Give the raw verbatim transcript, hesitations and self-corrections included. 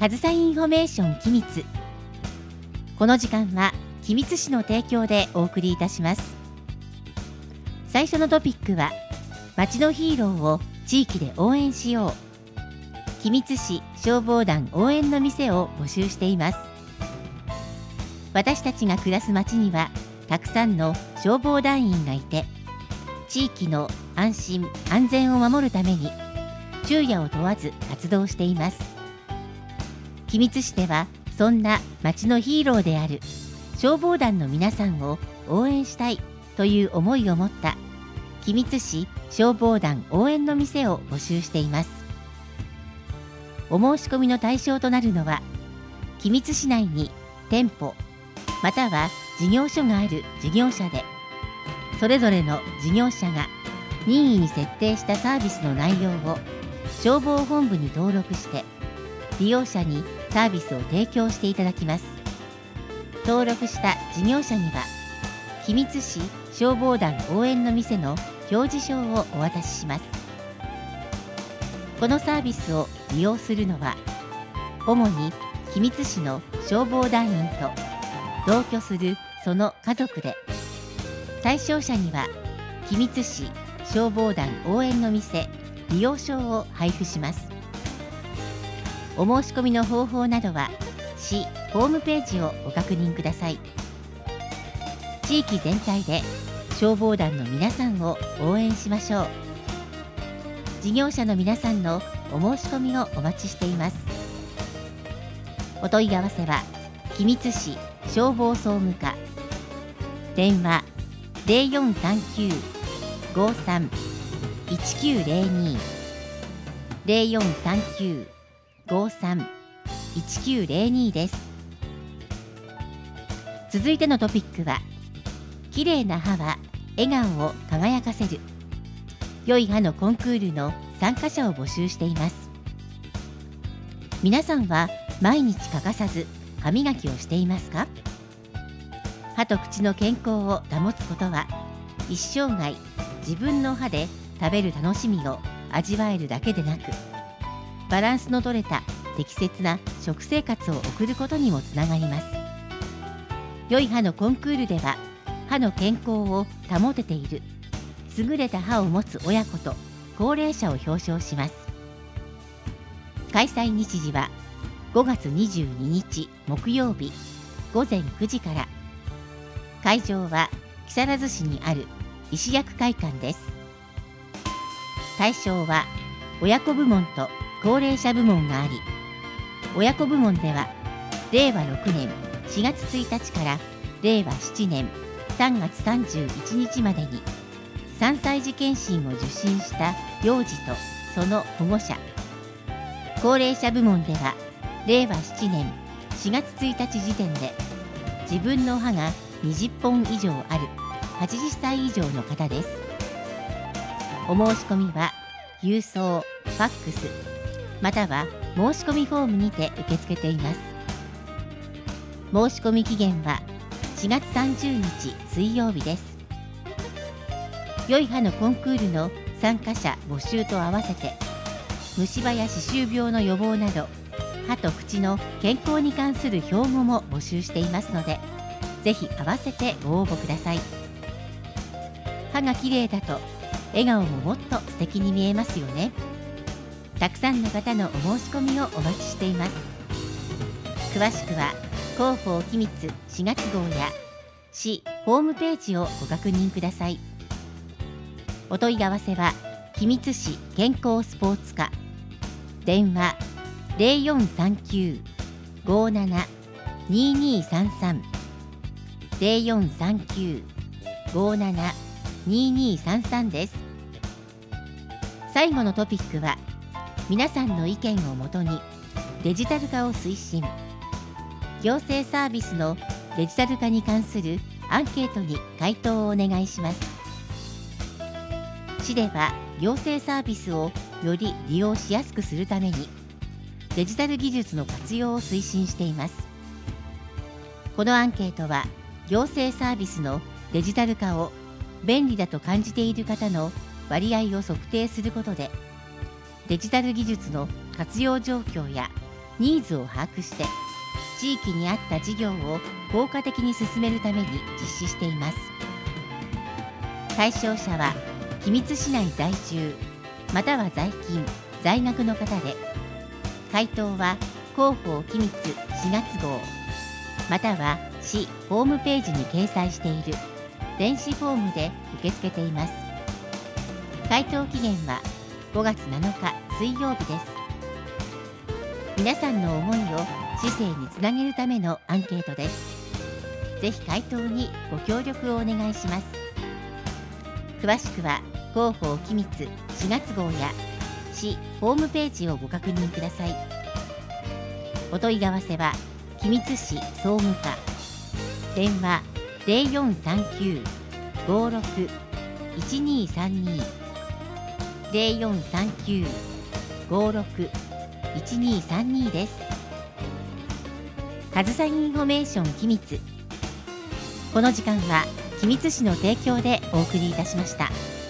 かずさインフォメーション君津。この時間は君津市の提供でお送りいたします。最初のトピックは、町のヒーローを地域で応援しよう。君津市消防団応援の店を募集しています。私たちが暮らす町にはたくさんの消防団員がいて、地域の安心安全を守るために昼夜を問わず活動しています。君津市ではそんな町のヒーローである消防団の皆さんを応援したいという思いを持った君津市消防団応援の店を募集しています。お申し込みの対象となるのは、君津市内に店舗または事業所がある事業者で、それぞれの事業者が任意に設定したサービスの内容を消防本部に登録して利用者にサービスを提供していただきます。登録した事業者には君津市消防団応援の店の表示証をお渡しします。このサービスを利用するのは主に君津市の消防団員と同居するその家族で、対象者には君津市消防団応援の店利用証を配布します。お申し込みの方法などは市ホームページをご確認ください。地域全体で消防団の皆さんを応援しましょう。事業者の皆さんのお申し込みをお待ちしています。お問い合わせは君津市消防総務課、電話 ゼロよんさんきゅう ごさん いちきゅうゼロに ゼロよんさんきゅう ごさん いちきゅうゼロに です。続いてのトピックは、きれいな歯は笑顔を輝かせる、良い歯のコンクールの参加者を募集しています。皆さんは毎日欠かさず歯磨きをしていますか？歯と口の健康を保つことは、一生涯自分の歯で食べる楽しみを味わえるだけでなく、バランスの取れた適切な食生活を送ることにもつながります。良い歯のコンクールでは、歯の健康を保てている優れた歯を持つ親子と高齢者を表彰します。開催日時はごがつにじゅうににち木曜日ごぜんくじから。会場は木更津市にある石薬会館です。対象は親子部門と高齢者部門があり、親子部門ではれいわろくねんしがつついたちかられいわしちねんさんがつさんじゅういちにちまでにさんさい児検診を受診した幼児とその保護者、高齢者部門ではれいわしちねんしがつついたち時点で自分の歯がにじゅっぽん以上あるはちじゅっさい以上の方です。お申し込みは郵送、ファックスまたは申し込みフォームにて受け付けています。申し込み期限はしがつさんじゅうにち水曜日です。良い歯のコンクールの参加者募集と合わせて、虫歯や歯周病の予防など歯と口の健康に関する標語も募集していますので、ぜひ合わせてご応募ください。歯がきれいだと笑顔ももっと素敵に見えますよね。たくさんの方のお申し込みをお待ちしています。詳しくは広報君津しがつごうや市ホームページをご確認ください。お問い合わせは君津市健康スポーツ課、電話ゼロよんさんきゅう ごなな ににさんさん ゼロよんさんきゅう ごなな ににさんさん です。最後のトピックは、皆さんの意見をもとにデジタル化を推進、行政サービスのデジタル化に関するアンケートに回答をお願いします。市では行政サービスをより利用しやすくするためにデジタル技術の活用を推進しています。このアンケートは行政サービスのデジタル化を便利だと感じている方の割合を測定することで、デジタル技術の活用状況やニーズを把握して地域に合った事業を効果的に進めるために実施しています。対象者は君津市内在住または在勤・在学の方で、回答は広報君津しがつ号または市ホームページに掲載している電子フォームで受け付けています。回答期限はごがつなのか水曜日です。皆さんの思いを市政につなげるためのアンケートです。ぜひ回答にご協力をお願いします。詳しくは広報君津しがつ号や市ホームページをご確認ください。お問い合わせは君津市総務課、電話 ゼロよんさんきゅう ごろく いちにさんに ゼロよんさんきゅう ごろく いちにさんに です。かずさインフォメーション君津。この時間は君津市の提供でお送りいたしました。